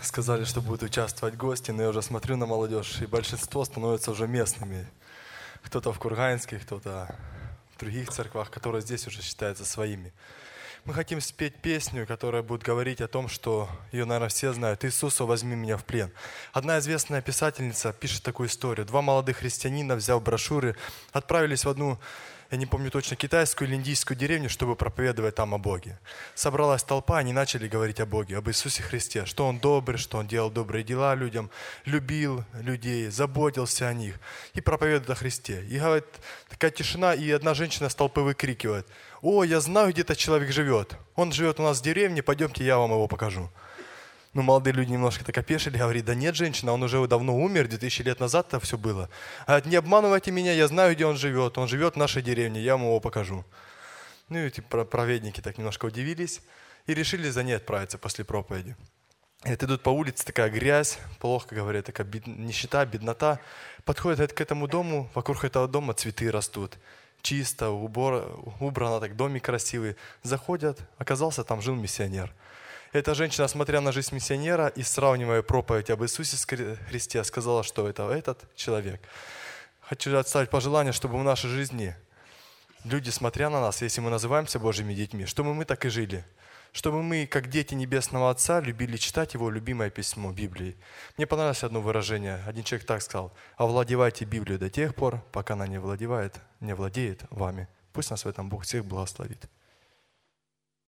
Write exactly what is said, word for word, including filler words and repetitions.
Сказали, что будут участвовать гости, но я уже смотрю на молодежь, и большинство становятся уже местными. Кто-то в Курганске, кто-то в других церквах, которые здесь уже считаются своими. Мы хотим спеть песню, которая будет говорить о том, что ее, наверное, все знают. «Иисуса, возьми меня в плен». Одна известная писательница пишет такую историю. Два молодых христианина, взяв брошюры, отправились в одну, я не помню точно, китайскую или индийскую деревню, чтобы проповедовать там о Боге. Собралась толпа, они начали говорить о Боге, об Иисусе Христе, что Он добрый, что Он делал добрые дела людям, любил людей, заботился о них и проповедует о Христе. И говорит, такая тишина, и одна женщина с толпы выкрикивает: «О, я знаю, где этот человек живет. Он живет у нас в деревне, пойдемте, я вам его покажу». Ну, молодые люди немножко так опешили, говорит: да нет, женщина, он уже давно умер, две тысячи лет назад это все было. Говорит: не обманывайте меня, я знаю, где он живет. Он живет в нашей деревне, я вам его покажу. Ну, и эти праведники так немножко удивились и решили за ней отправиться после проповеди. Это идут по улице, такая грязь, плохо говорят, такая бед... нищета, беднота. Подходят к этому дому, вокруг этого дома цветы растут. Чисто, убор... убрано, так домик красивый. Заходят, оказался, там жил миссионер. Эта женщина, смотря на жизнь миссионера и сравнивая проповедь об Иисусе Христе, сказала, что это этот человек. Хочу отставить пожелание, чтобы в нашей жизни люди, смотря на нас, если мы называемся Божьими детьми, чтобы мы так и жили. Чтобы мы, как дети Небесного Отца, любили читать Его любимое письмо Библии. Мне понравилось одно выражение. Один человек так сказал: овладевайте Библией до тех пор, пока она не владеет, не владеет вами. Пусть нас в этом Бог всех благословит.